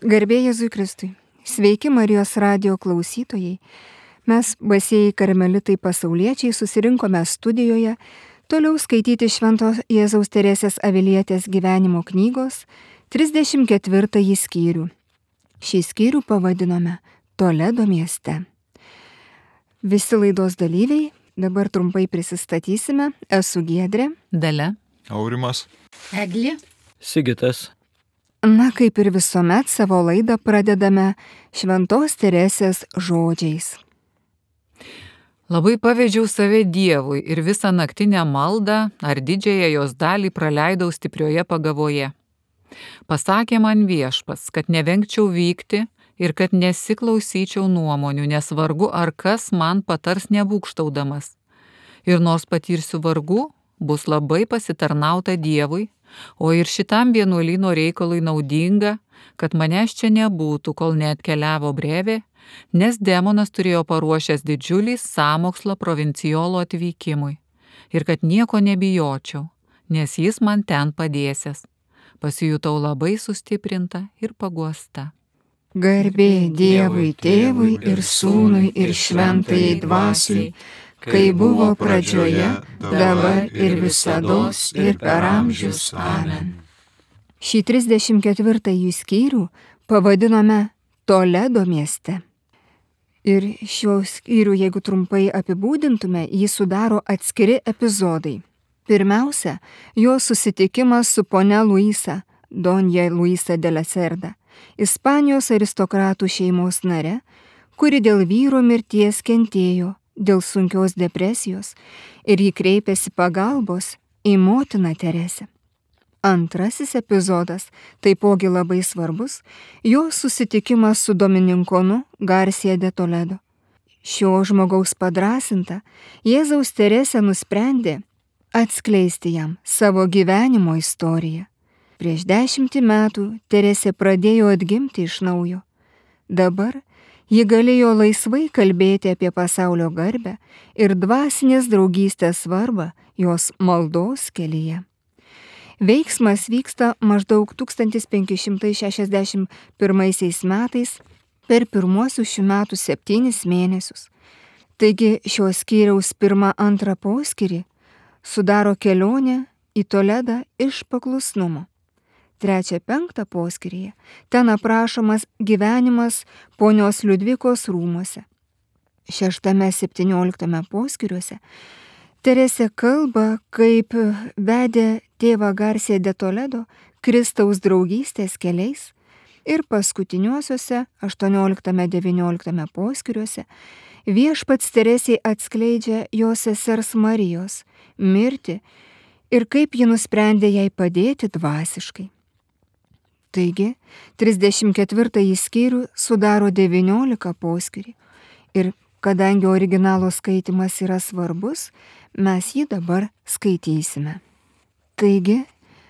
Garbė Jėzui Kristui. Sveiki Marijos radijo klausytojai. Mes, basieji karmelitai pasauliečiai, susirinkome studijoje toliau skaityti Švento Jėzaus Teresės Avilietės gyvenimo knygos 34 skyrių. Šį skyrių pavadinome Toledo mieste. Visi laidos dalyviai, dabar trumpai prisistatysime. Esu Giedrė. Dalia. Aurimas. Eglė. Sigitas. Na, kaip ir visuomet, savo laidą pradedame Šventos Teresės žodžiais. Labai pavedžiau save Dievui ir visą naktinę maldą ar didžiąją jos dalį praleidau stiprioje pagavoje. Pasakė man Viešpats, kad nevengčiau vykti ir kad nesiklausyčiau nuomonių, nes vargu ar kas man patars nebūgštaudamas. Ir nors patirsiu vargu, bus labai pasitarnauta Dievui, o ir šitam vienuolyno reikalui naudinga, kad manęs čia nebūtų, kol neatkeliavo brevė, nes demonas turėjo paruošęs didžiulį sąmokslą provincijolo atvykimui ir kad nieko nebijočiau, nes jis man ten padėsias. Pasijutau labai sustiprinta ir paguosta. Garbė Dievui Tėvui ir Sūnui ir Šventajai Dvasiai, kai buvo pradžioje, dabar ir visados ir per amžius. Amen. Šį 34 skyrių pavadinome Toledo mieste. Ir šio skyrių, jeigu trumpai apibūdintume, jį sudaro atskiri epizodai. Pirmiausia, jo susitikimas su ponia Luisa, Donja Luisa de la Cerda, Ispanijos aristokratų šeimos nare, kuri dėl vyro mirties kentėjo, dėl sunkios depresijos ir ji kreipėsi pagalbos į motiną Teresę. Antrasis epizodas, taipogi labai svarbus, jo susitikimas su domininkonu Garcia de Toledo. Šio žmogaus padrąsinta, Jėzaus Teresė nusprendė atskleisti jam savo gyvenimo istoriją. Prieš 10 metų Teresė pradėjo atgimti iš naujo. Dabar ji galėjo laisvai kalbėti apie pasaulio garbę ir dvasinės draugystės svarbą jos maldos kelyje. Veiksmas vyksta maždaug 1561 metais per pirmuosius šių metų 7 mėnesius. Taigi šios skyriaus 1-2 poskyrį sudaro kelionė į Toledą iš paklusnumo. 3-5 poskyryje ten aprašomas gyvenimas ponios Liudvikos rūmuose. 6-17 poskyriuose Teresė kalba, kaip vedė tėvą Garcia de Toledo Kristaus draugystės keliais, ir paskutiniuosiuose 18-19 poskyriuose Viešpats Teresei atskleidžia jos sesers Marijos mirtį ir kaip ji nusprendė jai padėti dvasiškai. Taigi, 34 skyrių sudaro 19 poskyrį ir kadangi originalo skaitimas yra svarbus, mes jį dabar skaitysime. Taigi,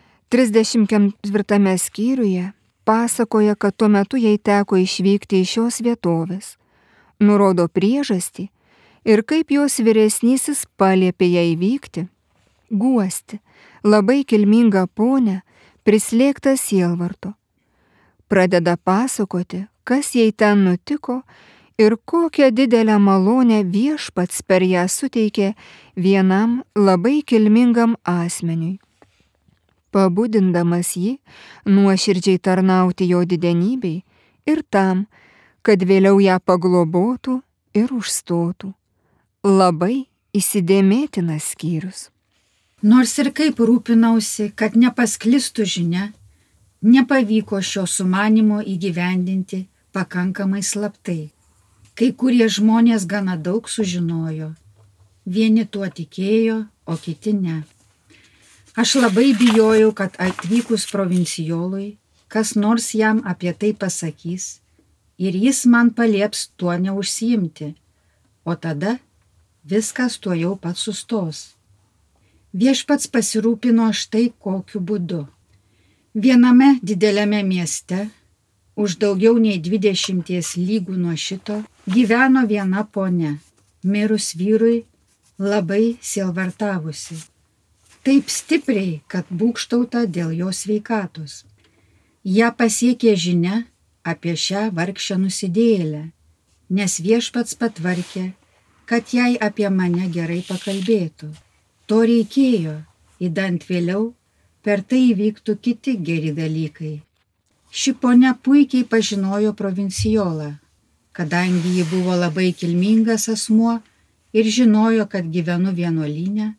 34 skyriuje pasakoja, kad tuo metu jai teko išvykti iš šios vietovės, nurodo priežastį ir kaip jos vyresnysis paliepė jai vykti, guosti labai kilmingą ponę, prislėgtą sielvarto. Pradeda pasakoti, kas jai ten nutiko ir kokią didelę malonę Viešpats per ją suteikė vienam labai kilmingam asmeniui, pabudindamas jį nuoširdžiai tarnauti jo didenybei ir tam, kad vėliau ją paglobotų ir užstotų. Labai įsidėmėtinas skyrius. Nors ir kaip rūpinausi, kad nepasklistų žinia, nepavyko šio sumanimo įgyvendinti pakankamai slaptai. Kai kurie žmonės gana daug sužinojo. Vieni tuo tikėjo, o kiti ne. Aš labai bijojau, kad atvykus provincijolui, kas nors jam apie tai pasakys ir jis man palieps tuo neužsiimti, o tada viskas tuo jau pat sustos. Viešpats pasirūpino štai kokiu būdu. Viename dideliame mieste, už daugiau nei 20 lygų nuo šito, gyveno viena ponia, mirus vyrui, labai sielvartavusi. Taip stipriai, kad būgštauta dėl jos sveikatos. Ja pasiekė žinia apie šią vargšę nusidėjėlę, nes viešpats patvarkė, kad jai apie mane gerai pakalbėtų. To reikėjo, idant vėliau per tai įvyktų kiti geri dalykai. Ši ponia puikiai pažinojo provincijolą, kadangi ji buvo labai kilmingas asmuo ir žinojo, kad gyvenu vienuolyne,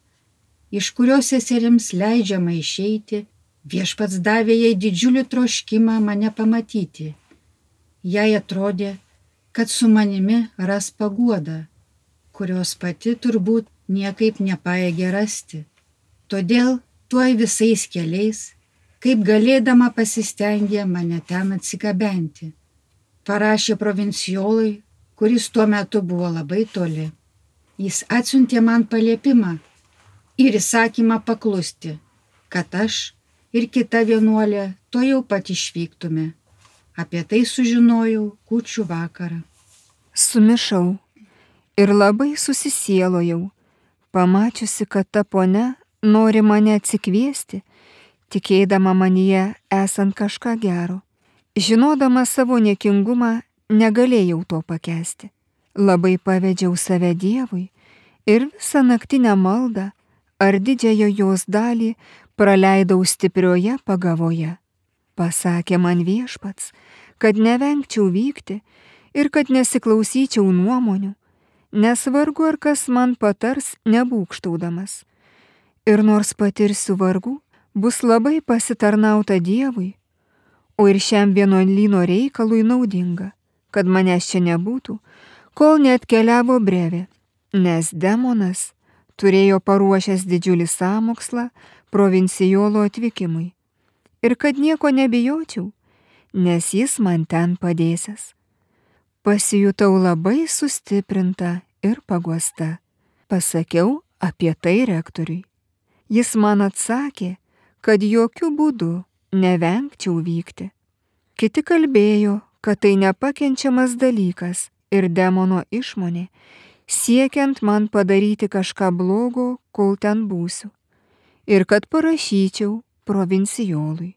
iš kurios seserims leidžiama išeiti, viešpats davė jai didžiulį troškimą mane pamatyti. Jai atrodė, kad su manimi ras paguodą, kurios pati turbūt niekaip nepajėgė rasti. Todėl tuoj visais keliais, kaip galėdama pasistengė mane ten atsigabenti. Parašė provincijolui, kuris tuo metu buvo labai toli. Jis atsiuntė man paliepimą ir įsakymą paklusti, kad aš ir kita vienuolė to jau pat išvyktume. Apie tai sužinojau kūčių vakarą. Sumišau ir labai susisielojau, pamačiusi, kad ta ponia nori mane atsikviesti, tikėdama manyje esant kažką gero. Žinodama savo niekingumą, negalėjau to pakęsti. Labai pavedžiau save Dievui ir visą naktinę maldą ar didžiąją jos dalį praleidau stiprioje pagavoje. Pasakė man viešpats, kad nevengčiau vykti ir kad nesiklausyčiau nuomonių, nes vargu ar kas man patars nebūgštaudamas. Ir nors patirsiu vargų, bus labai pasitarnauta Dievui, o ir šiam vienuolyno reikalui naudinga, kad manęs čia nebūtų, kol neatkeliavo brevė, nes demonas turėjo paruošęs didžiulį sąmokslą provincijolo atvykimui, ir kad nieko nebijočiau, nes jis man ten padėsias. Pasijutau labai sustiprinta ir paguosta. Pasakiau apie tai rektoriui. Jis man atsakė, kad jokių būdų nevengčiau vykti. Kiti kalbėjo, kad tai nepakenčiamas dalykas ir demono išmonė, siekiant man padaryti kažką blogo, kol ten būsiu, ir kad parašyčiau provincijolui.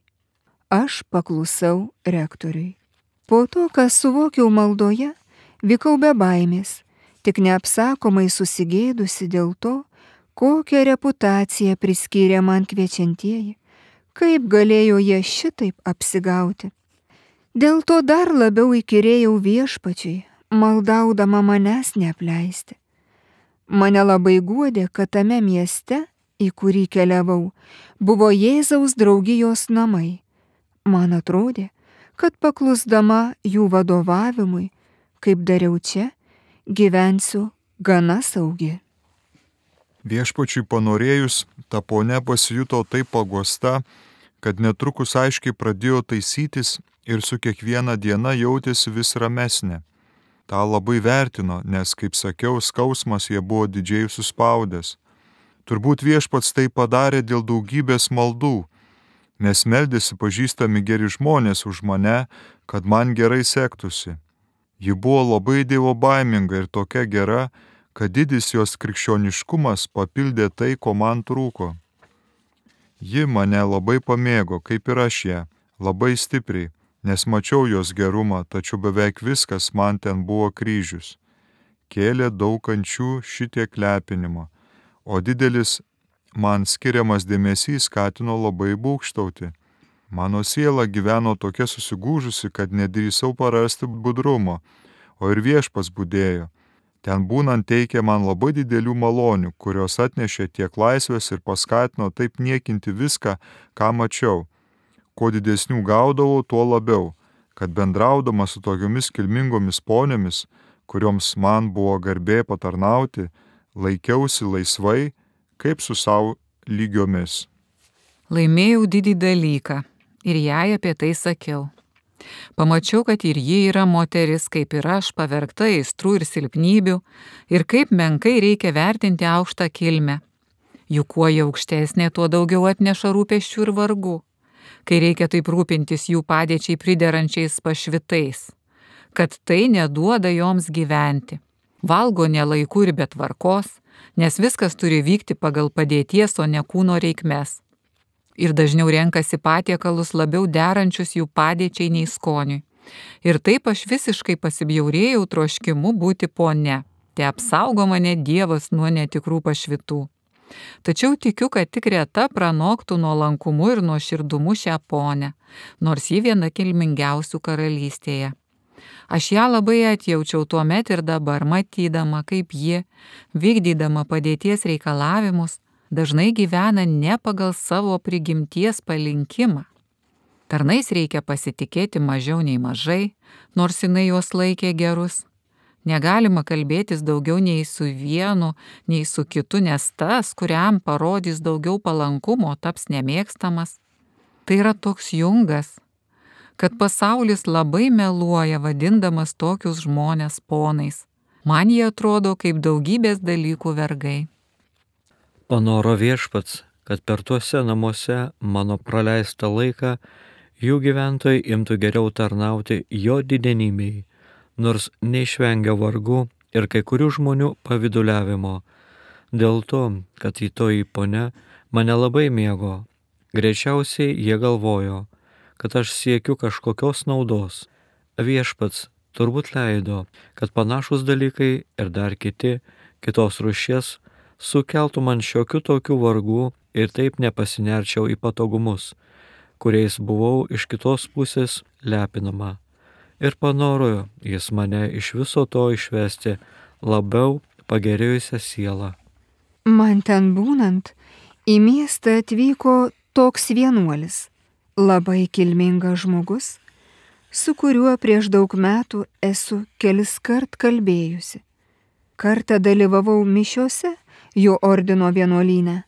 Aš paklusau rektoriui. Po to, kas suvokiau maldoje, vykau be baimės, tik neapsakomai susigėdusi dėl to, kokią reputaciją priskyrė man kviečiantieji, kaip galėjo jie šitaip apsigauti. Dėl to dar labiau įkyrėjau viešpačiui, maldaudama manęs neapleisti. Mane labai guodė, kad tame mieste, į kurį keliavau, buvo Jėzaus draugijos namai. Man atrodė, kad paklusdama jų vadovavimui, kaip dariau čia, gyvensiu gana saugi. Viešpačiui panorėjus, ta ponia pasijuto taip paguosta, kad netrukus aiškiai pradėjo taisytis ir su kiekviena diena jautėsi vis ramesnė. Ta labai vertino, nes, kaip sakiau, skausmas jie buvo didžiai suspaudęs. Turbūt viešpats tai padarė dėl daugybės maldų, nes meldėsi pažįstami geri žmonės už mane, kad man gerai sektųsi. Ji buvo labai dievobaiminga ir tokia gera, kad didis jos krikščioniškumas papildė tai, ko man trūko. Ji mane labai pamėgo, kaip ir aš ją, labai stipriai, nes mačiau jos gerumą, tačiau beveik viskas man ten buvo kryžius. Kėlė daug kančių šitiek lepinimo, o didelis man skiriamas dėmesys skatino labai būgštauti. Mano siela gyveno tokia susigūžusi, kad nedrįsau parasti budrumo, o ir viešpas budėjo. Ten būnant teikė man labai didelių malonių, kurios atnešė tiek laisvės ir paskatino taip niekinti viską, ką mačiau. Kuo didesnių gaudavau, tuo labiau, kad bendraudama su tokiomis kilmingomis ponėmis, kurioms man buvo garbė patarnauti, laikiausi laisvai, kaip su savo lygiomis. Laimėjau didį dalyką ir jai apie tai sakiau. Pamačiau, kad ir ji yra moteris, kaip ir aš, pavergta aistrų ir silpnybių, ir kaip menkai reikia vertinti aukštą kilmę. Juk kuo jie aukštesnė, tuo daugiau atneša rūpesčių ir vargų, kai reikia taip rūpintis jų padėčiai priderančiais pašvitais, kad tai neduoda joms gyventi. Valgo ne laiku ir be tvarkos, nes viskas turi vykti pagal padėties, o ne kūno reikmes. Ir dažniau renkasi patiekalus labiau derančius jų padėčiai nei skoniui. Ir taip aš visiškai pasibjaurėjau troškimu būti ponia. Te apsaugo mane Dievas nuo netikrų pašvitų. Tačiau tikiu, kad tik reta pranoktų nuolankumu ir nuoširdumu šią ponę, nors ji viena kilmingiausių karalystėje. Aš ją labai atjaučiau tuomet ir dabar, matydama, kaip ji, vykdydama padėties reikalavimus, dažnai gyvena ne pagal savo prigimties palinkimą. Tarnais reikia pasitikėti mažiau nei mažai, nors jinai juos laikė gerus. Negalima kalbėtis daugiau nei su vienu, nei su kitu, nes tas, kuriam parodys daugiau palankumo, taps nemėgstamas. Tai yra toks jungas, kad pasaulis labai meluoja, vadindamas tokius žmonės ponais. Man jie atrodo kaip daugybės dalykų vergai. Panoro Viešpats, kad per tuose namuose mano praleistą laiką jų gyventojai imtų geriau tarnauti jo didenybei, nors neišvengia vargų ir kai kurių žmonių paviduliavimo, dėl to, kad į toji ponia mane labai mėgo. Greičiausiai jie galvojo, kad aš siekiu kažkokios naudos. Viešpats turbūt leido, kad panašus dalykai ir dar kitos rūšies sukeltų man šiokių tokių vargų ir taip nepasinerčiau į patogumus, kuriais buvau iš kitos pusės lepinama. Ir panoro jis mane iš viso to išvesti labiau pagerėjusią sielą. Man ten būnant, į miestą atvyko toks vienuolis, labai kilmingas žmogus, su kuriuo prieš daug metų esu keliskart kalbėjusi. Kartą dalyvavau mišiose jo ordino vienuolyne,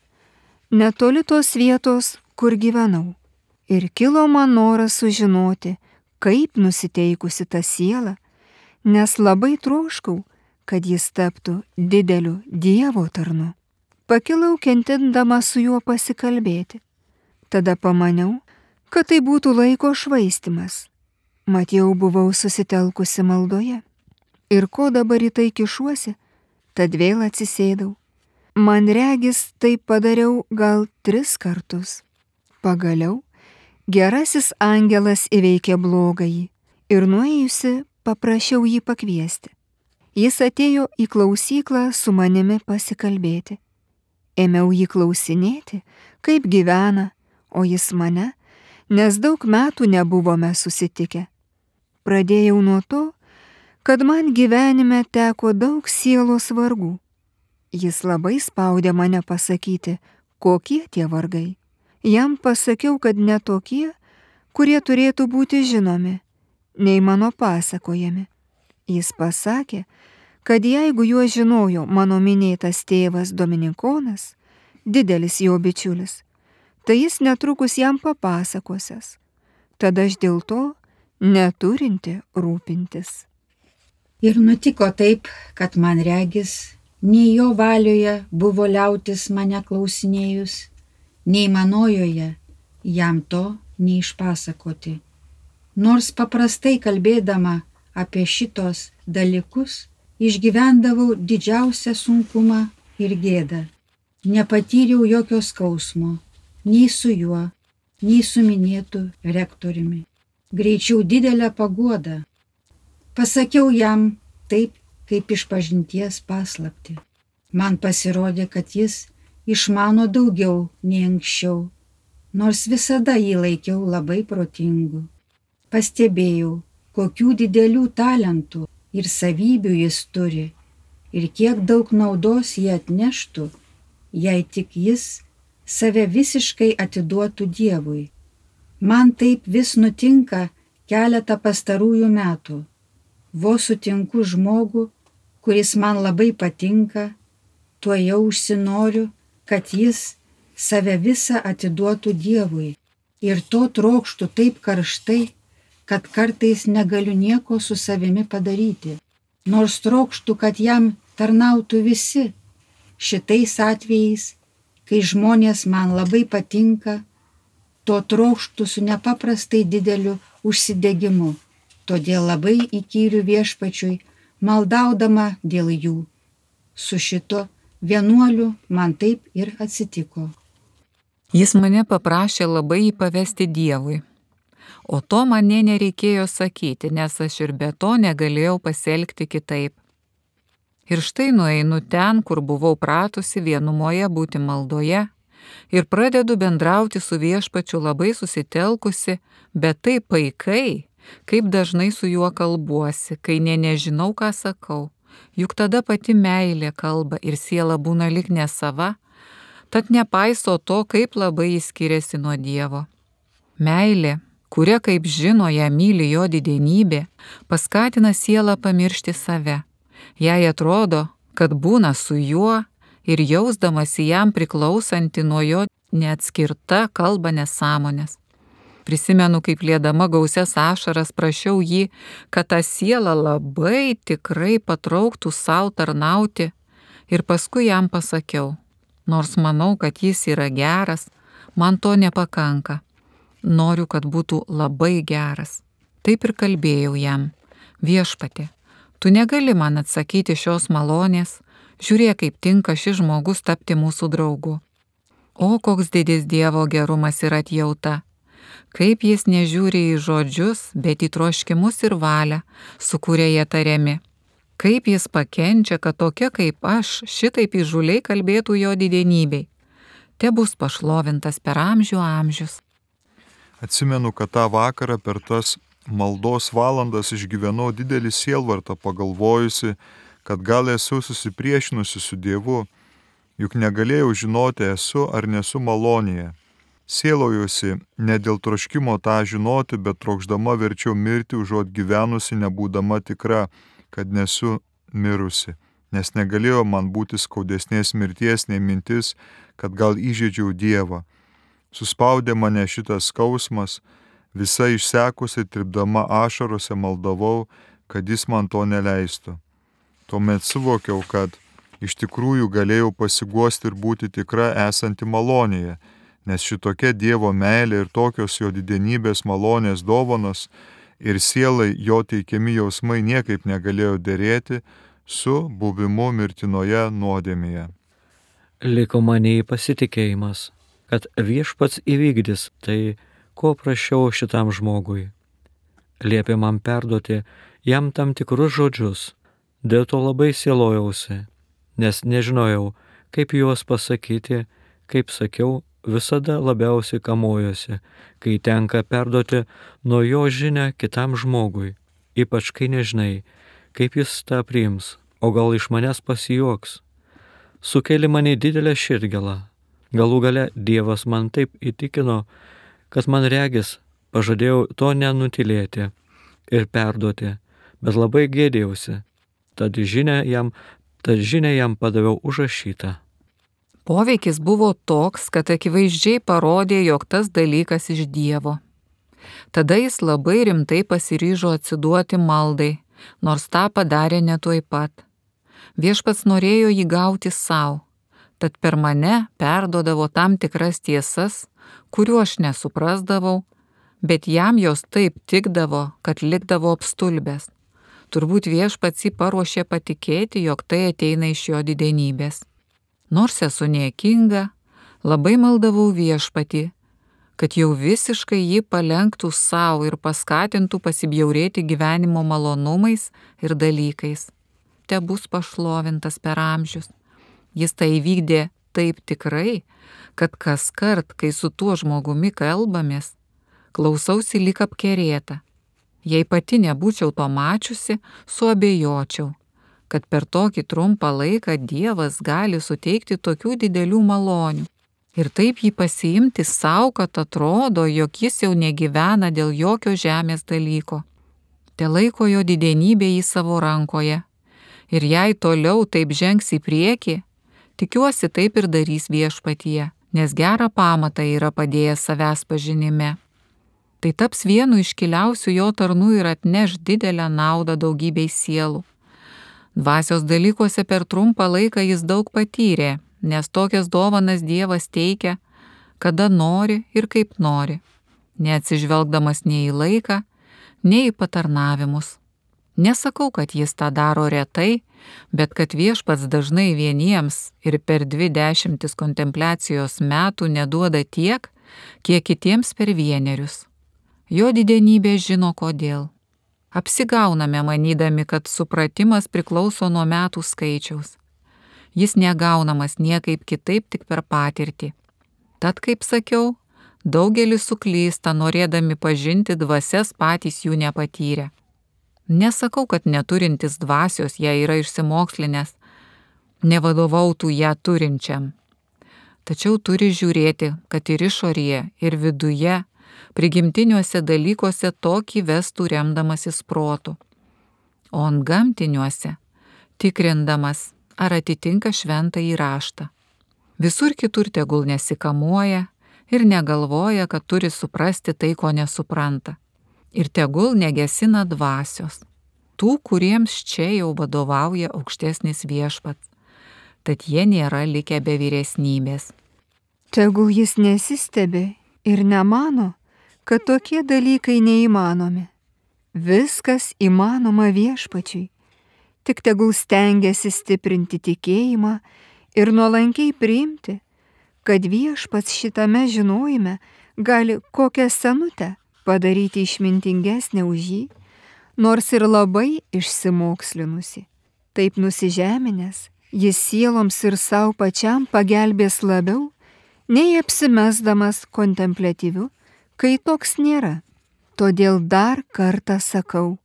netoli tos vietos, kur gyvenau, ir kilo man noras sužinoti, kaip nusiteikusi ta siela, nes labai troškau, kad jis taptų dideliu Dievo tarnu. Pakilau kentindama su juo pasikalbėti. Tada pamaniau, kad tai būtų laiko švaistymas. Mat jau buvau susitelkusi maldoje. Ir ko dabar į tai kišuosi, tad vėl atsisėdau. Man regis tai padariau gal 3 kartus. Pagaliau gerasis angelas įveikė blogąjį ir nuėjusi paprašiau jį pakviesti. Jis atėjo į klausyklą su manimi pasikalbėti. Ėmiau jį klausinėti, kaip gyvena, o jis mane, nes daug metų nebuvome susitikę. Pradėjau nuo to, kad man gyvenime teko daug sielos vargų. Jis labai spaudė mane pasakyti, kokie tie vargai. Jam pasakiau, kad ne tokie, kurie turėtų būti žinomi, nei mano pasakojami. Jis pasakė, kad jeigu juos žinojo mano minėtas tėvas Dominikonas, didelis jo bičiulis, tai jis netrukus jam papasakosias. Tada aš dėl to neturinti rūpintis. Ir nutiko taip, kad man regis, nei jo valioje buvo liautis mane klausinėjus, nei manojoje jam to neišpasakoti. Nors paprastai kalbėdama apie šitos dalykus, išgyvendavau didžiausią sunkumą ir gėdą. Nepatyriau jokio skausmo, nei su juo, nei su minėtu rektoriumi. Greičiau didelę paguodą. Pasakiau jam taip, kaip išpažinties paslaptį. Man pasirodė, kad jis išmano daugiau nei anksčiau, nors visada jį laikiau labai protingu. Pastebėjau, kokių didelių talentų ir savybių jis turi ir kiek daug naudos jie atneštų, jei tik jis save visiškai atiduotų Dievui. Man taip vis nutinka keletą pastarųjų metų. Vos sutinku žmogų, kuris man labai patinka, tuo jau užsinoriu, kad jis save visą atiduotų Dievui. Ir to trokštų taip karštai, kad kartais negaliu nieko su savimi padaryti. Nors trokštų, kad jam tarnautų visi. Šitais atvejais, kai žmonės man labai patinka, to trokštų su nepaprastai dideliu užsidegimu. Todėl labai įkyriu Viešpačiui, maldaudama dėl jų. Su šito vienuoliu man taip ir atsitiko. Jis mane paprašė labai jį pavesti Dievui. O to man nė nereikėjo sakyti, nes aš ir be to negalėjau pasielgti kitaip. Ir štai nueinu ten, kur buvau pratusi vienumoje būti maldoje, ir pradedu bendrauti su Viešpačiu labai susitelkusi, bet taip paikai, kaip dažnai su juo kalbuosi, kai nežinau, ką sakau. Juk tada pati meilė kalba ir siela būna lyg nesava, tad nepaiso to, kaip labai jis skiriasi nuo Dievo. Meilė, kuria, kaip žino, ją myli jo didenybė, paskatina sielą pamiršti save. Jai atrodo, kad būna su juo ir jausdamasi jam priklausanti nuo jo neatskirta kalba nesąmonės. Prisimenu, kaip liedama gausias ašaras prašiau jį, kad tą sielą labai tikrai patrauktų savo tarnauti, ir paskui jam pasakiau, nors manau, kad jis yra geras, man to nepakanka. Noriu, kad būtų labai geras. Taip ir kalbėjau jam, Viešpatie, tu negali man atsakyti šios malonės, žiūrėk, kaip tinka šis žmogus tapti mūsų draugu. O koks didis Dievo gerumas ir atjauta. Kaip jis nežiūri į žodžius, bet į troškimus ir valią, su kuria jie tariami. Kaip jis pakenčia, kad tokia kaip aš šitaip įžūliai kalbėtų jo didenybei. Te bus pašlovintas per amžių amžius. Atsimenu, kad tą vakarą per tas maldos valandas išgyvenau didelį sielvartą, pagalvojusi, kad gal esu susipriešinusi su Dievu, juk negalėjau žinoti, esu ar nesu malonėje. Sielojusi ne dėl troškimo tą žinoti, bet trokšdama verčiau mirti užuot gyvenusi, nebūdama tikra, kad nesu mirusi, nes negalėjo man būti skaudesnės mirties nei mintis, kad gal įžeidžiau Dievą. Suspaudė mane šitas skausmas, visa išsekusi, tirpdama ašarose maldavau, kad jis man to neleistų. Tuomet suvokiau, kad iš tikrųjų galėjau pasiguosti ir būti tikra esanti malonėje, nes šitokia Dievo meilė ir tokios jo didenybės malonės dovanos ir sielai jo teikiami jausmai niekaip negalėjo derėti su buvimu mirtinoje nuodėmėje. Liko manyje pasitikėjimas, kad Viešpats įvykdys tai, ko prašiau šitam žmogui. Liepė man perduoti jam tam tikrus žodžius, dėl to labai sielojausi, nes nežinojau, kaip juos pasakyti, kaip sakiau, visada labiausiai kamojosi, kai tenka perduoti nuo jo žinią kitam žmogui, ypač kai nežinai, kaip jis tą priims, o gal iš manęs pasijuoks. Sukėlė mane didelę širdgėlą. Galų gale Dievas man taip įtikino, kad man regis pažadėjau to nenutilėti ir perduoti, bet labai gėdėjausi. Tad žinią jam padaviau užrašytą. Poveikis buvo toks, kad akivaizdžiai parodė, jog tas dalykas iš Dievo. Tada jis labai rimtai pasiryžo atsiduoti maldai, nors tą padarė ne tuoj pat. Viešpats norėjo jį gauti savo, tad per mane perduodavo tam tikras tiesas, kuriuo aš nesuprasdavau, bet jam jos taip tikdavo, kad likdavo apstulbęs. Turbūt Viešpats jį paruošė patikėti, jog tai ateina iš jo didenybės. Nors esu niekinga, labai maldavau Viešpatį, kad jau visiškai jį palenktų savo ir paskatintų pasibjaurėti gyvenimo malonumais ir dalykais. Te bus pašlovintas per amžius. Jis tai įvykdė taip tikrai, kad kaskart, kai su tuo žmogumi kalbamės, klausausi lyg apkerėta. Jei pati nebūčiau to mačiusi, suabejočiau, kad per tokį trumpą laiką Dievas gali suteikti tokių didelių malonių ir taip jį pasiimti savo, kad atrodo, jog jis jau negyvena dėl jokio žemės dalyko. Te laiko jo didenybė į savo rankoje ir jei toliau taip žengs į priekį, tikiuosi taip ir darys Viešpatyje, nes gerą pamatą yra padėjęs savęs pažinime. Tai taps vienu iškiliausių jo tarnų ir atneš didelę naudą daugybei sielų. Dvasios dalykuose per trumpą laiką jis daug patyrė, nes tokias dovanas Dievas teikia, kada nori ir kaip nori, neatsižvelgdamas nei į laiką, nei į patarnavimus. Nesakau, kad jis tą daro retai, bet kad Viešpats dažnai vieniems ir per 20 kontempliacijos metų neduoda tiek, kiek kitiems per 1. Jo didenybė žino kodėl. Apsigauname manydami, kad supratimas priklauso nuo metų skaičiaus. Jis negaunamas niekaip kitaip tik per patirtį. Tad, kaip sakiau, daugelis suklysta, norėdami pažinti dvasias patys jų nepatyrę. Nesakau, kad neturintis dvasios ją yra išsimokslinęs, nevadovautų ją turinčiam. Tačiau turi žiūrėti, kad ir išorėje, ir viduje, prigimtiniuose dalykuose tokį vestų remdamasis protu, o ant gamtiniuose tikrindamas, ar atitinka šventąjį raštą. Visur kitur tegul nesikamuoja ir negalvoja, kad turi suprasti tai, ko nesupranta. Ir tegul negesina dvasios, tų, kuriems čia jau vadovauja aukštesnis viešpats, tad jie nėra likę be vyresnybės. Tegul jis nesistebi ir nemano, kad tokie dalykai neįmanomi. Viskas įmanoma viešpačiui. Tik tegul stengiasi stiprinti tikėjimą ir nuolankiai priimti, kad viešpats šitame žinojime gali kokią senutę padaryti išmintingesnę už jį, nors ir labai išsimokslinusi. Taip nusižeminęs, jis sieloms ir savo pačiam pagelbės labiau, nei apsimesdamas kontempliatyviu, kai toks nėra. Todėl dar kartą sakau,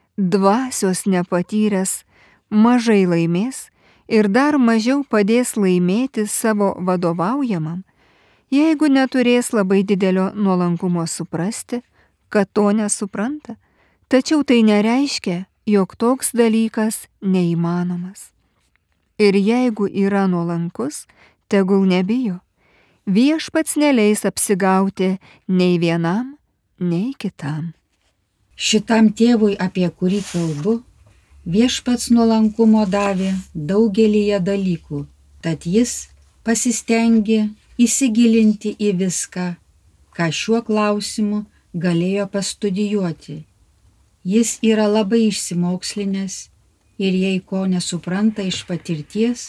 dvasios nepatyręs mažai laimės ir dar mažiau padės laimėti savo vadovaujamam, jeigu neturės labai didelio nuolankumo suprasti, kad to nesupranta, tačiau tai nereiškia, jog toks dalykas neįmanomas. Ir jeigu yra nuolankus, tegul nebijo. Viešpats neleis apsigauti nei vienam, nei kitam. Šitam tėvui, apie kurį kalbu, viešpats nuolankumo davė daugelyje dalykų, tad jis pasistengė įsigilinti į viską, ką šiuo klausimu galėjo pastudijuoti. Jis yra labai išsimokslinęs ir jei ko nesupranta iš patirties,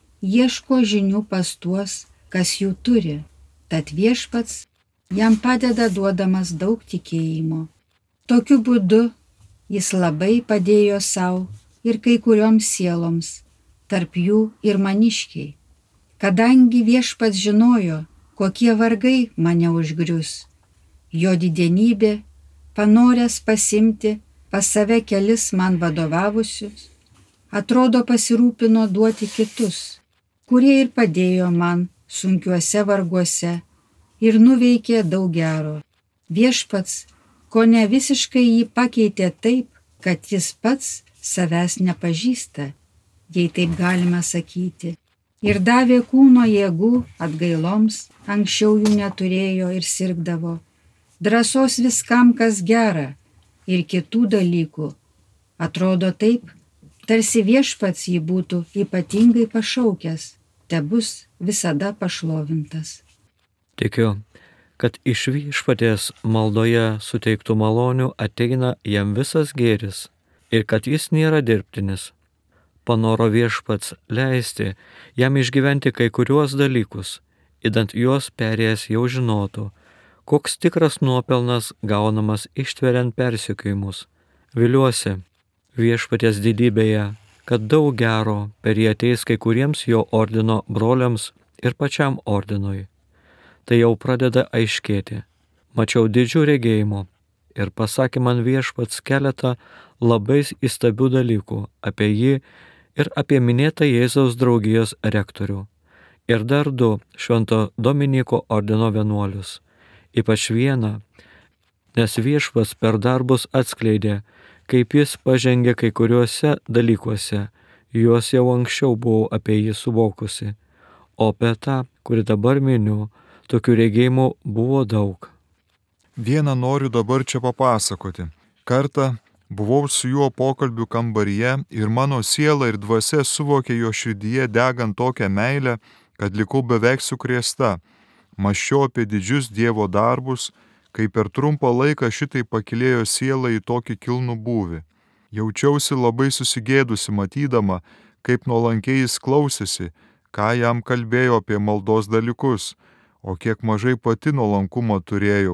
ieško žinių pas tuos, kas jų turi, tad viešpats jam padeda duodamas daug tikėjimo. Tokiu būdu jis labai padėjo savo ir kai kurioms sieloms, tarp jų ir maniškiai. Kadangi viešpats žinojo, kokie vargai mane užgrius, jo didenybė, panoręs pasimti pas save kelis man vadovavusius, atrodo pasirūpino duoti kitus, kurie ir padėjo man sunkiuose varguose ir nuveikė daug gero. Viešpats kone visiškai jį pakeitė taip, kad jis pats savęs nepažįsta, jei taip galima sakyti, ir davė kūno jėgų atgailoms, anksčiau jų neturėjo ir sirgdavo, drąsos viskam, kas gera, ir kitų dalykų. Atrodo taip, tarsi viešpats jį būtų ypatingai pašaukęs, tebus visada pašlovintas. Tikiu, kad iš viešpaties maldoje suteiktų malonių ateina jam visas gėris ir kad jis nėra dirbtinis. Panoro viešpats leisti jam išgyventi kai kuriuos dalykus, idant juos perėjęs jau žinotų, koks tikras nuopelnas gaunamas ištveriant persekiojimus. Viliuosi viešpaties didybėje, kad daug gero per jį ateis kai kuriems jo ordino broliams ir pačiam ordinui. Tai jau pradeda aiškėti. Mačiau didžių regėjimų ir pasakė man viešpats keletą labai įstabių dalykų apie jį ir apie minėtą Jėzaus draugijos rektorių. Ir dar 2 Švento Dominiko ordino vienuolius. Ypač vieną, nes viešpats per darbus atskleidė, kaip jis pažengė kai kuriuose dalykuose, juos jau anksčiau buvau apie jį suvokusi, o apie tą, kurį dabar miniu, tokių regėjimų buvo daug. Vieną noriu dabar čia papasakoti. Kartą buvau su juo pokalbių kambaryje ir mano siela ir dvasia suvokė jo širdyje degant tokią meilę, kad likau beveik sukrėsta. Mąsčiau apie didžius Dievo darbus, kai per trumpą laiką šitai pakilėjo sielą į tokį kilnų būvį. Jaučiausi labai susigėdusi matydama, kaip nuolankiai jis klausėsi, ką jam kalbėjo apie maldos dalykus, o kiek mažai pati nuolankumo turėjau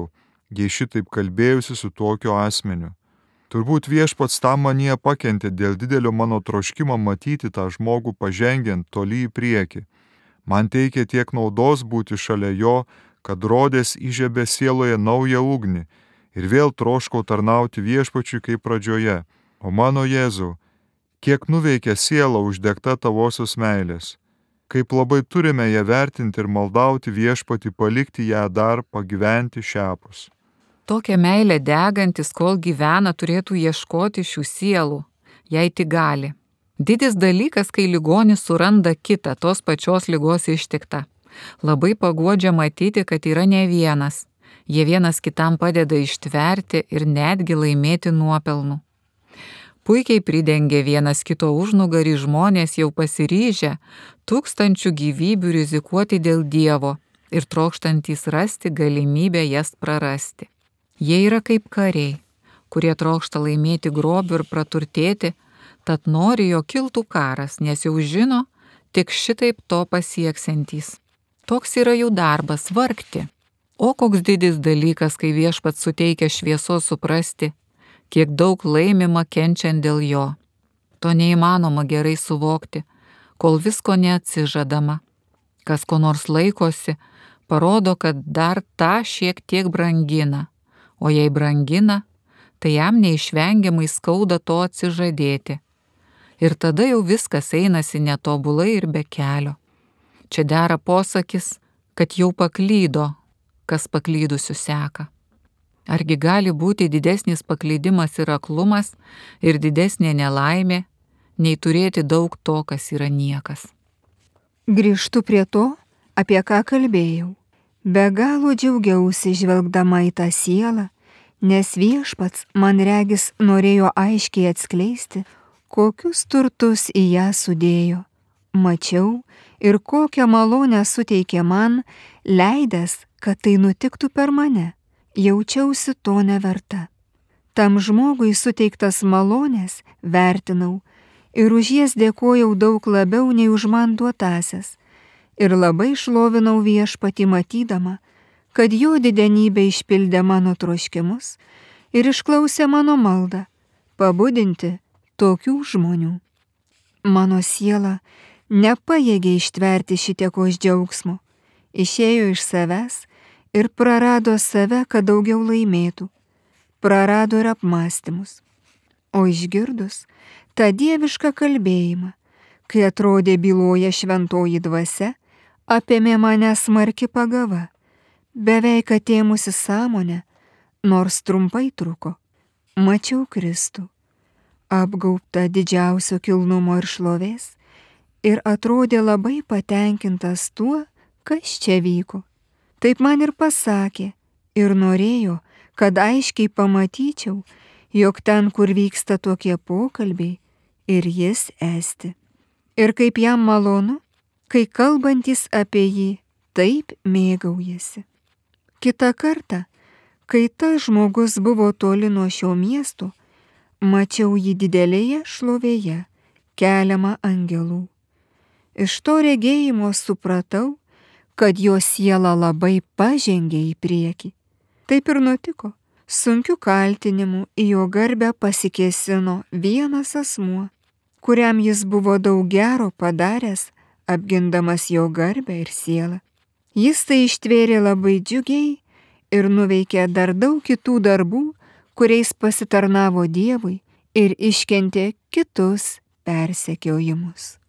jei šitaip kalbėjusi su tokiu asmeniu. Turbūt Viešpats tą manyje pakentė dėl didelio mano troškimo matyti tą žmogų pažengiant toli į priekį. Man teikė tiek naudos būti šalia jo, kad rodės įžiebė sieloje naują ugnį ir vėl troškau tarnauti Viešpačiui kaip pradžioje. O mano Jėzau, kiek nuveikia siela uždegta tavosios meilės. Kaip labai turime ją vertinti ir maldauti Viešpatį palikti ją dar pagyventi šiapus. Tokią meilę degantis, kol gyvena, turėtų ieškoti šių sielų, jei tik gali. Didis dalykas, kai ligonis suranda kitą, tos pačios ligos ištiktą. Labai paguodžia matyti, kad yra ne vienas. Jie vienas kitam padeda ištverti ir netgi laimėti nuopelnų. Puikiai pridengia vienas kito užnugarį žmonės jau pasiryžę tūkstančių gyvybių rizikuoti dėl Dievo ir trokštantys rasti galimybę jas prarasti. Jie yra kaip kariai, kurie trokšta laimėti grobių ir praturtėti, tad nori, jog kiltų karas, nes jau žino, tik šitaip to pasieksiantys. Toks yra jų darbas – vargti. O koks didis dalykas, kai Viešpats suteikia šviesos suprasti, kiek daug laimima kenčiant dėl jo. To neįmanoma gerai suvokti, kol visko neatsižadama. Kas ko nors laikosi, parodo, kad dar tą šiek tiek brangina. O jei brangina, tai jam neišvengiamai skauda to atsižadėti. Ir tada jau viskas einasi netobulai ir be kelio. Čia dera posakis, kad jau paklydo, kas paklydusių seka. Argi gali būti didesnis paklydimas ir aklumas ir didesnė nelaimė, nei turėti daug to, kas yra niekas. Grįžtu prie to, apie ką kalbėjau. Be galo džiaugiausi žvelgdama į tą sielą, nes Viešpats, man regis, norėjo aiškiai atskleisti, kokius turtus į ją sudėjo. Mačiau ir kokią malonę suteikė man, leidęs, kad tai nutiktų per mane. Jaučiausi to neverta. Tam žmogui suteiktas malonės vertinau ir už jas dėkojau daug labiau nei už man duotasias. Ir labai šlovinau Viešpatį matydama, kad jo didenybė išpildė mano troškimus ir išklausė mano maldą pabudinti tokių žmonių. Mano siela nepajėgė ištverti šitiekos džiaugsmo, išėjo iš savęs ir prarado save, kad daugiau laimėtų, prarado ir apmąstymus. O išgirdus tą dievišką kalbėjimą, kai atrodė byloja šventoji dvasia, apėmė mane smarki pagava, beveik atėmusi sąmonę, nors trumpai truko. Mačiau Kristų, apgaubtą didžiausio kilnumo ir šlovės, ir atrodė labai patenkintas tuo, kas čia vyko. Taip man ir pasakė, ir norėjo, kad aiškiai pamatyčiau, jog ten, kur vyksta tokie pokalbiai, ir jis esti. Ir kaip jam malonu, kai kalbantys apie jį taip mėgaujasi. Kita kartą, kai tas žmogus buvo toli nuo šio miesto, mačiau jį didelėje šlovėje, keliamą angelų. Iš to regėjimo supratau, kad jo siela labai pažengė į priekį. Taip ir nutiko. Sunkiu kaltinimu į jo garbę pasikėsino vienas asmuo, kuriam jis buvo daug gero padaręs, apgindamas jo garbę ir sielą. Jis tai ištvėrė labai džiugiai ir nuveikė dar daug kitų darbų, kuriais pasitarnavo Dievui ir iškentė kitus persekiojimus.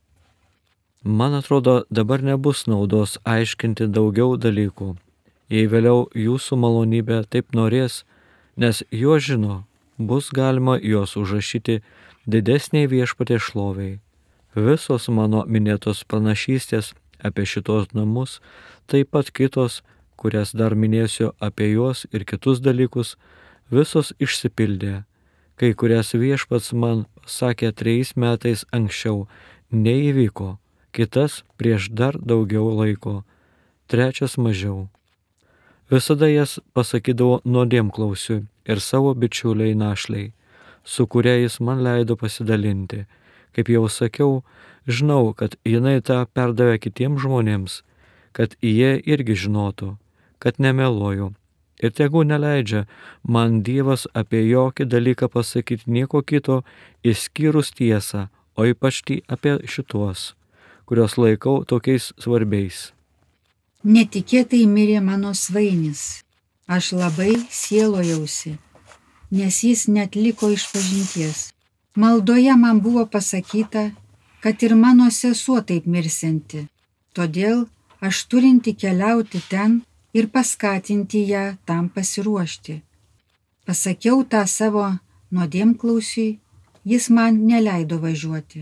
Man atrodo, dabar nebus naudos aiškinti daugiau dalykų, jei vėliau jūsų malonybė taip norės, nes jo žino, bus galima juos užrašyti didesniai Viešpaties šloviai. Visos mano minėtos pranašystės apie šitos namus, taip pat kitos, kurias dar minėsiu apie juos ir kitus dalykus, visos išsipildė. Kai kurias Viešpats man sakė 3 metais anksčiau, neįvyko, kitas prieš dar daugiau laiko, 3 mažiau. Visada jas pasakydavo nuodėmklausiui ir savo bičiuliai našliai, su kuria jis man leido pasidalinti. Kaip jau sakiau, žinau, kad jinai tą perdavė kitiems žmonėms, kad jie irgi žinotų, kad nemeluoju. ir tegu neleidžia man Dievas apie jokį dalyką pasakyti nieko kito, išskyrus tiesą, o ypač apie šituos, kuriuos laikau tokiais svarbiais. Netikėtai mirė mano svainis. Aš labai sielojausi, nes jis netliko išpažinties. Maldoje man buvo pasakyta, kad ir mano sesuo taip mirsianti. Todėl aš turinti keliauti ten ir paskatinti ją tam pasiruošti. Pasakiau tą savo nuodėmklausiui, jis man neleido važiuoti.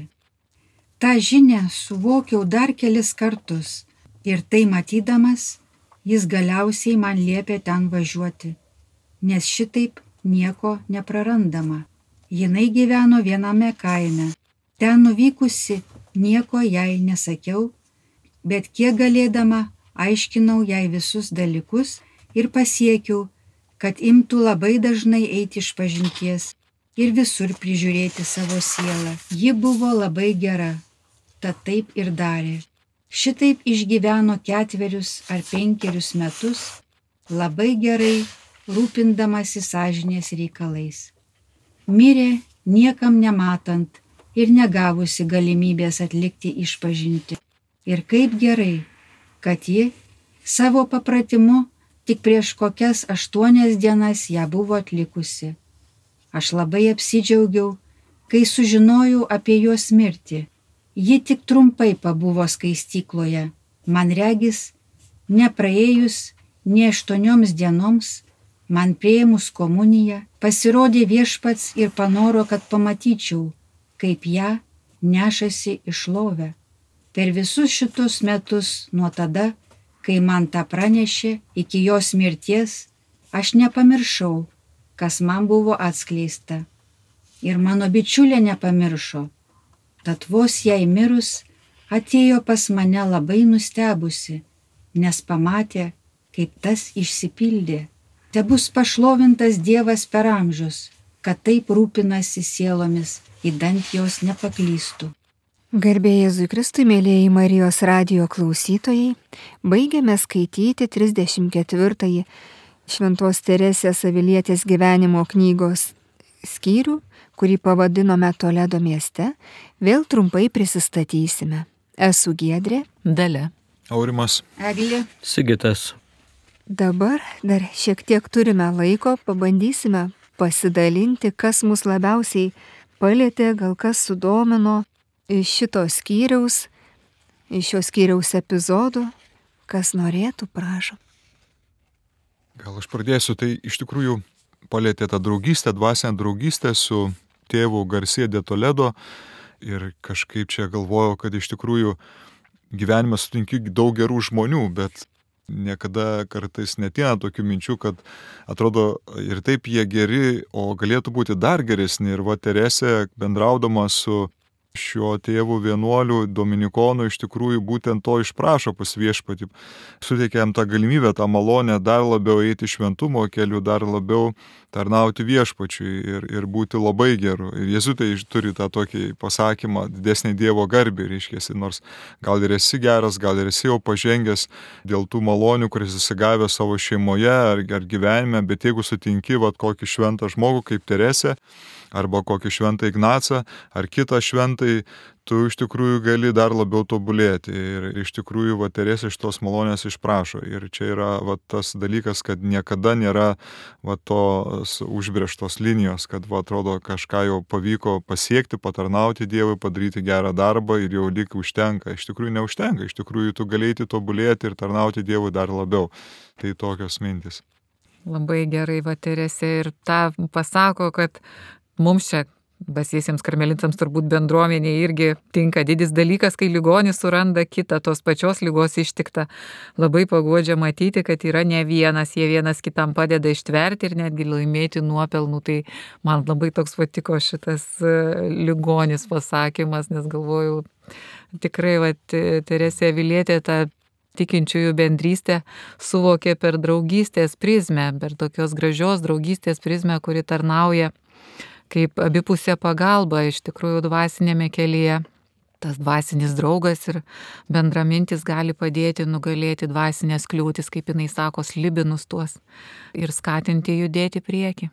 tą žinią suvokiau dar kelis kartus ir tai matydamas, jis galiausiai man liepė ten važiuoti, nes šitaip nieko neprarandama. Jinai gyveno viename kaime. Ten nuvykusi nieko jai nesakiau, bet kiek galėdama aiškinau jai visus dalykus ir pasiekiau, kad imtų labai dažnai eiti išpažinties ir visur prižiūrėti savo sielą. Ji buvo labai gera, tad taip ir darė. Šitaip išgyveno 4 ar 5 metus, labai gerai rūpindamasi sąžinės reikalais. Mirė niekam nematant ir negavusi galimybės atlikti išpažinti. Ir kaip gerai, kad ji savo papratimu tik prieš kokias 8 dienas ją buvo atlikusi. Aš labai apsidžiaugiau, kai sužinojau apie jos mirtį. Ji tik trumpai pabuvo skaistykloje. Man regis, nepraėjus nė 8 dienoms, man priėmus komuniją, pasirodė Viešpats ir panoro, kad pamatyčiau, kaip ją nešasi į šlovę. Per visus šitus metus nuo tada, kai man tą pranešė, iki jos mirties, aš nepamiršau, kas man buvo atskleista. Ir mano bičiulė nepamiršo. Tad vos jai mirus, atėjo pas mane labai nustebusi, nes pamatė, kaip tas išsipildė. Tebus pašlovintas Dievas per amžius, kad taip rūpinasi sielomis, idant jos nepaklystų. Garbė Jėzui Kristui, mėlieji Marijos radijo klausytojai, baigiame skaityti 34 Šventos Teresės Avilietės gyvenimo knygos skyrių, kurį pavadinome Toledo mieste. Vėl trumpai prisistatysime. Esu Giedrė, Dalia, Aurimas, Eglė, Sigitas. Dabar dar šiek tiek turime laiko, pabandysime pasidalinti, kas mus labiausiai palietė, gal kas sudomino iš šito skyriaus, iš šio skyriaus epizodų, kas norėtų, prašom. gal aš pradėsiu, tai iš tikrųjų palietė tą draugystę, dvasinę draugystę su tėvu Garcia de Toledo ir kažkaip čia galvojau, kad iš tikrųjų gyvenime sutinki daug gerų žmonių, bet niekada kartais netina tokių minčių, kad atrodo ir taip jie geri, o galėtų būti dar geresni. Ir va Teresė, bendraudama su šiuo tėvu vienuoliu Dominikonu, iš tikrųjų būtent to išprašo pas Viešpatį. Suteikia jam tą galimybę, tą malonę dar labiau eiti šventumo keliu, dar labiau tarnauti Viešpačiui ir būti labai geru. Ir jėzuitai turi tą tokį pasakymą, didesnė Dievo garbė, reiškiasi, nors gal ir esi geras, gal ir esi jau pažengęs dėl tų malonių, kuris esi gavęs savo šeimoje ar gyvenime, bet jeigu sutinki kokį šventą žmogų kaip Teresė, arba kokį šventą Ignacą, ar kitą šventai, tu iš tikrųjų gali dar labiau tobulėti. Ir iš tikrųjų Teresė iš tos malonės išprašo. Ir čia yra tas dalykas, kad niekada nėra tos užbrėžtos linijos, kad atrodo kažką jau pavyko pasiekti, patarnauti Dievui, padaryti gerą darbą ir jau lyg užtenka. Iš tikrųjų neužtenka. Iš tikrųjų tu galėti tobulėti ir tarnauti Dievui dar labiau. Tai tokios mintis. labai gerai Teresė ir tą pasako, kad mums čia, basiesiems karmelitams turbūt bendruomenėje irgi tinka didis dalykas, kai ligonis suranda kitą tos pačios ligos ištiktą. Labai paguodžia matyti, kad yra ne vienas, jie vienas kitam padeda ištverti ir netgi laimėti nuopelnų. Tai man labai toks patiko šitas ligonis pasakymas, nes galvojau, tikrai Teresė Avilietė tą tikinčiųjų bendrystę suvokė per draugystės prizmę, per tokios gražios draugystės prizmę, kuri tarnauja kaip abipusė pagalba iš tikrųjų dvasinėme kelyje. tas dvasinis draugas ir bendramintis gali padėti nugalėti dvasinės kliūtis, kaip jinai sako, slibinus tuos ir skatinti judėti prieki.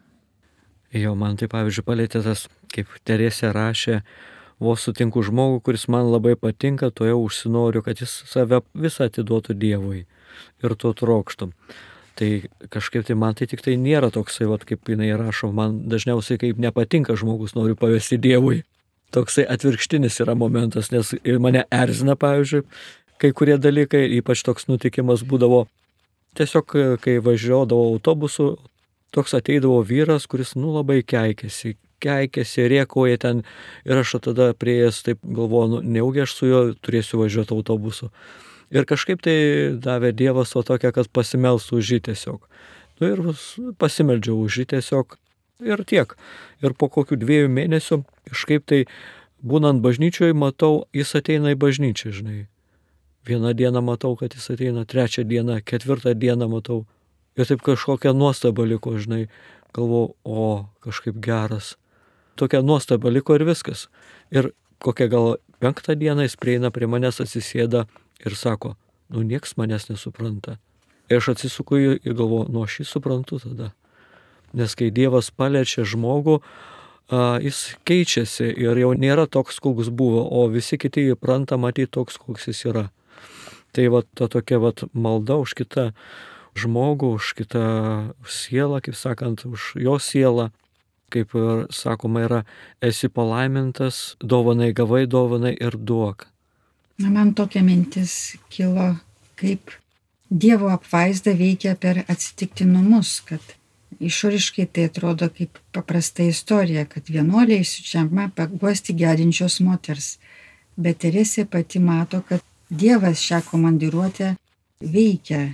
Jo, man tai pavyzdžiui palėtė tas, kaip Teresė rašė, vos sutinku žmogų, kuris man labai patinka, to jau užsinoriu, kad jis save visą atiduotų Dievui ir to trokštų. Tai kažkaip tai man tai tik tai nėra toksai, kaip jinai rašo, man dažniausiai kaip nepatinka žmogus, noriu pavesti Dievui. Toksai atvirkštinis yra momentas, nes ir mane erzina, pavyzdžiui, kai kurie dalykai, ypač toks nutikimas būdavo, tiesiog kai važiuodavo autobusu, toks ateidavo vyras, kuris labai keikėsi, rėkoja ten ir aš tada prieėjęs taip galvoju, neugi aš su juo turėsiu važiuoti autobusu. Ir kažkaip tai davė Dievas o tokia, kad pasimelstų už jį tiesiog. Ir pasimeldžiau už jį tiesiog ir tiek. Ir po kokių 2 mėnesių, kažkaip tai būnant bažnyčioje, matau, jis ateina į bažnyčią, žinai. Vieną dieną matau, kad jis ateina, 3 dieną, 4 dieną matau. Ir taip kažkokia nuostaba liko, žinai. Galvoju, kažkaip geras. Tokia nuostaba liko ir viskas. Ir kokia gal 5 dieną jis prieina prie manęs, atsisėda ir sako, nieks manęs nesupranta. Ir aš atsisuku ir galvoju, aš jį suprantu tada. Nes kai Dievas paliečia žmogų, jis keičiasi ir jau nėra toks, koks buvo, o visi kiti įpranta matyti toks, koks jis yra. Tai ta tokia malda už kitą žmogų, už kitą sielą, kaip sakant, už jo sielą, kaip ir sakoma yra, esi palaimintas, dovanai gavai, dovanai ir duok. Man tokia mintis kilo, kaip Dievo apvaizda veikia per atsitiktinumus, kad išoriškai tai atrodo kaip paprasta istorija, kad vienuolė išsiunčiama paguosti gedinčios moters. Bet Teresė pati mato, kad Dievas šią komandiruotę veikia,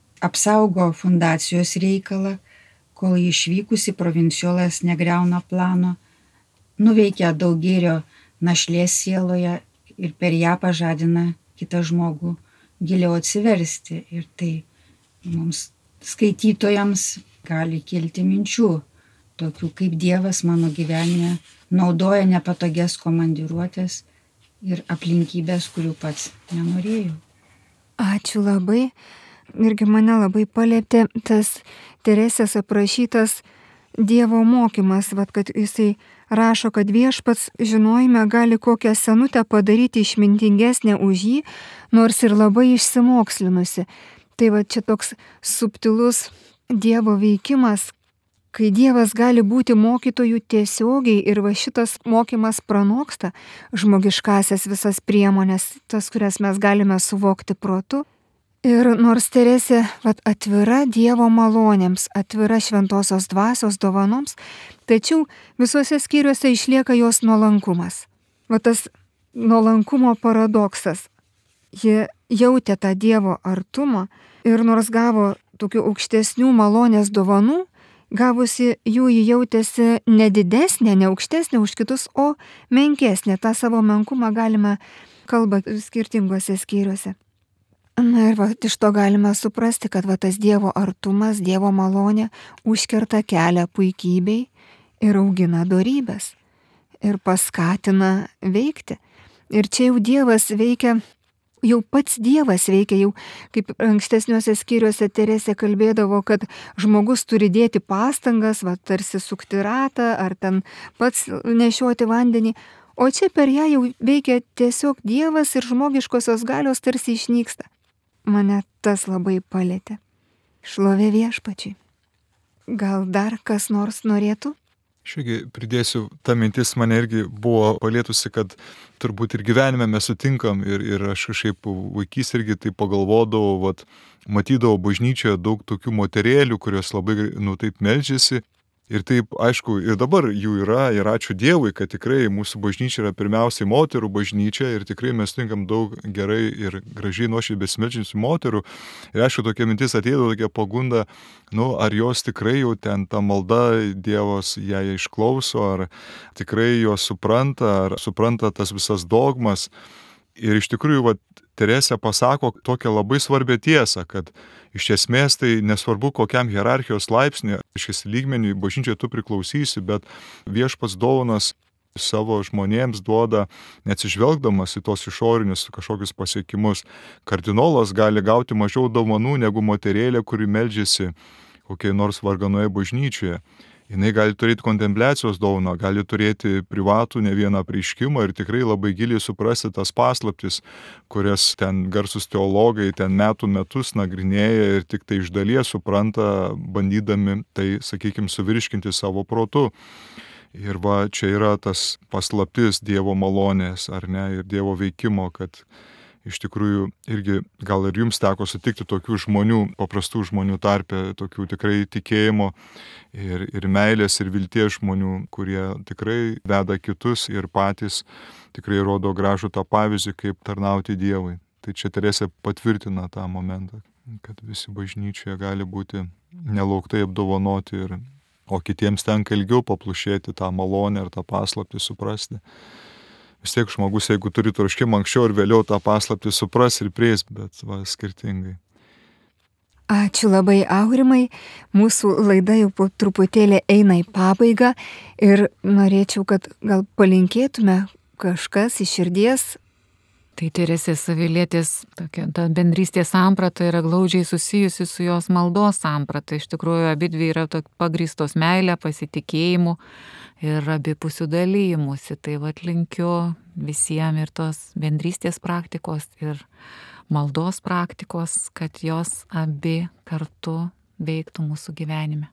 apsaugo fundacijos reikalą, kol išvykusi provinciolas negriauna plano, nuveikia daug gėrio našlės sieloje ir per ją pažadina kitą žmogų giliau atsiversti. Ir tai mums skaitytojams gali kilti minčių, tokių kaip Dievas mano gyvenime naudoja nepatogias komandiruotės ir aplinkybės, kurių pats nenorėjau. Ačiū labai. Irgi mane labai palietė tas Teresės aprašytas Dievo mokymas, kad jisai rašo, kad viešpats žinojime gali kokią senutę padaryti išmintingesnę už jį, nors ir labai išsimokslinusi. Tai čia toks subtilus Dievo veikimas, kai Dievas gali būti mokytojų tiesiogiai ir šitas mokymas pranoksta žmogiškasias visas priemonės, tas, kurias mes galime suvokti protu. Ir nors Teresė atvira Dievo malonėms, atvira šventosios dvasios dovanoms, tačiau visuose skyriuose išlieka jos nuolankumas. Tas nuolankumo paradoksas. Ji jautė tą Dievo artumą ir nors gavo tokių aukštesnių malonės dovanų, gavusi jų ji jautėsi ne didesnė, ne aukštesnė už kitus, o menkesnė. Ta savo menkumą galime kalba skirtingose skyriuose. Na ir iš to galime suprasti, kad tas Dievo artumas, Dievo malonė užkerta kelią puikybei ir augina dorybės ir paskatina veikti. Ir čia jau Dievas veikia, jau pats Dievas veikia, jau kaip ankstesniuose skyriuose Teresė kalbėdavo, kad žmogus turi dėti pastangas, tarsi sukti ratą ar ten pats nešioti vandenį. O čia per ją jau veikia tiesiog Dievas ir žmogiškosios galios tarsi išnyksta. Mane tas labai palietė. Šlovė Viešpačiui. Gal dar kas nors norėtų? Šiaigi pridėsiu, ta mintis mane irgi buvo palietusi, kad turbūt ir gyvenime mes sutinkam ir aš kažkaip vaikys irgi tai pagalvodavau, matydavau bažnyčioje daug tokių moterėlių, kurios labai taip meldžiasi. Ir taip, aišku, ir dabar jų yra, ir ačiū Dievui, kad tikrai mūsų bažnyčia yra pirmiausiai moterų bažnyčia ir tikrai mes sutinkam daug gerai ir gražiai nuoširdžiai besimeldžiančių moterų. Ir aišku, tokia mintis ateidavo, tokia pagunda, ar jos tikrai jau ten ta malda Dievas ją išklauso, ar tikrai jos supranta, ar supranta tas visas dogmas. Ir iš tikrųjų, Teresė pasako tokią labai svarbią tiesą, kad iš esmės tai nesvarbu kokiam hierarchijos laipsnį, lygmenį bažnyčioje tu priklausysi, bet viešpats dovanas savo žmonėms duoda, neatsižvelgdamas į tos išorinius kažkokius pasiekimus. Kardinolas gali gauti mažiau dovanų negu moterėlė, kuri meldžiasi kokiai nors varganoje bažnyčioje. Jinai gali turėti kontempliacijos dovaną, gali turėti privatų ne vieną apreiškimą ir tikrai labai giliai suprasti tas paslaptis, kurias ten garsus teologai ten metus nagrinėja ir tik tai iš dalies supranta, bandydami tai, sakykime, suvirškinti savo protu. Ir va, čia yra tas paslaptis Dievo malonės, ar ne, ir Dievo veikimo, kad iš tikrųjų irgi gal ir jums teko sutikti tokių žmonių, paprastų žmonių tarpe, tokių tikrai tikėjimo ir meilės ir vilties žmonių, kurie tikrai veda kitus ir patys tikrai rodo gražų tą pavyzdį, kaip tarnauti Dievui. Tai čia Teresė patvirtina tą momentą, kad visi bažnyčioje gali būti nelauktai apdovanoti, o kitiems tenka ilgiau paplušėti tą malonę ir tą paslaptį suprasti. Vis tiek žmogus, jeigu turi troškimą anksčiau ir vėliau tą paslaptį supras ir prieis, bet va, skirtingai. Ačiū labai, Aurimai. Mūsų laida jau po truputėlį eina į pabaigą ir norėčiau, kad gal palinkėtume kažkas iš širdies. Tai Teresės Avilietės ta bendrystės samprata yra glaudžiai susijusi su jos maldos samprata. Iš tikrųjų, abidvi yra pagrįstos meilė, pasitikėjimu ir abipusių dalymusi. Tai vat linkiu visiems ir tos bendrystės praktikos ir maldos praktikos, kad jos abi kartu veiktų mūsų gyvenime.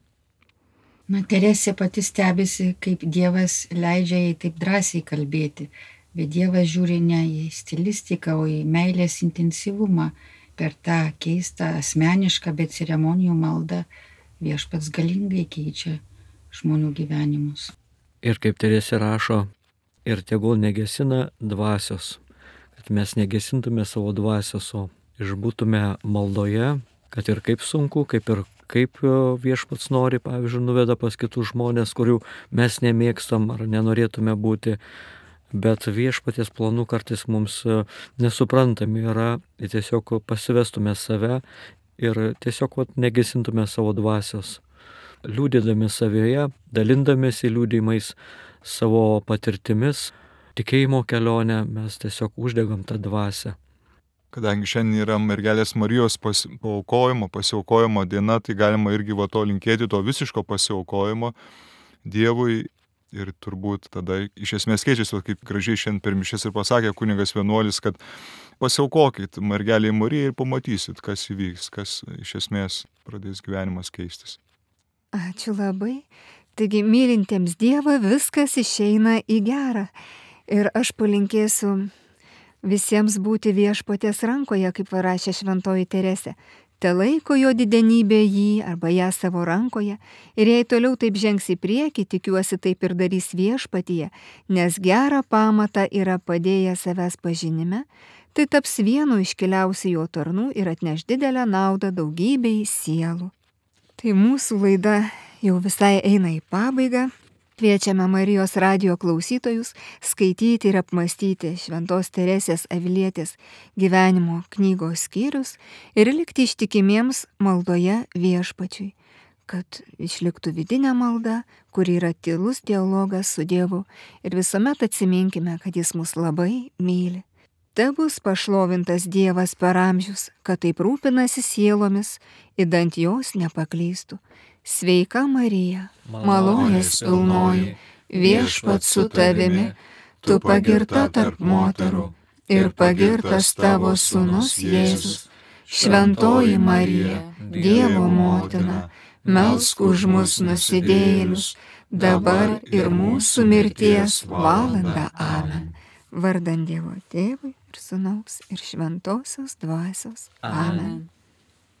Na, Teresė pati stebisi, kaip Dievas leidžia jai taip drąsiai kalbėti. Bet Dievas žiūri ne į stilistiką, o į meilės intensyvumą. Per tą keistą, asmenišką, bet ceremonijų maldą Viešpats galingai keičia žmonių gyvenimus. Ir kaip Teresė rašo, ir tegul negesina dvasios, kad mes negesintume savo dvasios, o išbūtume maldoje, kad ir kaip sunku, kaip Viešpats nori, pavyzdžiui, nuveda pas kitus žmonės, kurių mes nemėgstam ar nenorėtume būti, bet Viešpaties planų kartais mums nesuprantami yra, tiesiog pasivestume save ir tiesiog negesintume savo dvasios. Liūdėdami savyje, dalindamėsi liūdimais savo patirtimis, tikėjimo kelionę, mes tiesiog uždegam tą dvasią. Kadangi šiandien yra Mergelės Marijos pasiaukojimo diena, tai galima irgi to linkėti, to visiško pasiaukojimo Dievui. Ir turbūt tada iš esmės keičiasi, kaip gražiai šiandien per mišias ir pasakė kunigas vienuolis, kad pasiaukokit Mergelei Marijai ir pamatysit, kas įvyks, kas iš esmės pradės gyvenimas keistis. Ačiū labai. Taigi, mylintiems Dievą viskas išeina į gerą. Ir aš palinkėsiu visiems būti Viešpaties rankoje, kaip rašė šventoji Teresė. Te laiko jo didenybė jį arba ją savo rankoje ir jei toliau taip žengs į priekį, tikiuosi taip ir darys Viešpatyje, nes gerą pamatą yra padėjęs savęs pažinime, tai taps vienu iškiliausių jo tarnų ir atneš didelę naudą daugybei sielų. Tai mūsų laida jau visai eina į pabaigą. Kviečiame Marijos radijo klausytojus skaityti ir apmastyti Šventos Teresės Avilietės gyvenimo knygos skyrius ir likti ištikimiems maldoje Viešpačiui, kad išliktų vidinė malda, kuri yra tylus dialogas su Dievu ir visuomet atsiminkime, kad Jis mus labai myli. Tebus pašlovintas Dievas per amžius, kad taip rūpinasi sielomis, idant jos nepaklystų. Sveika Marija, malonės pilnoji, Viešpats su tavimi, tu pagirta tarp moterų ir pagirtas tavo sūnus Jėzus. Šventoji Marija, Dievo motina, melsk už mus nusidėjėlius, dabar ir mūsų mirties valandą. Amen. Vardan Dievo Tėvui ir Sūnaus ir Šventosios Dvasios. Amen.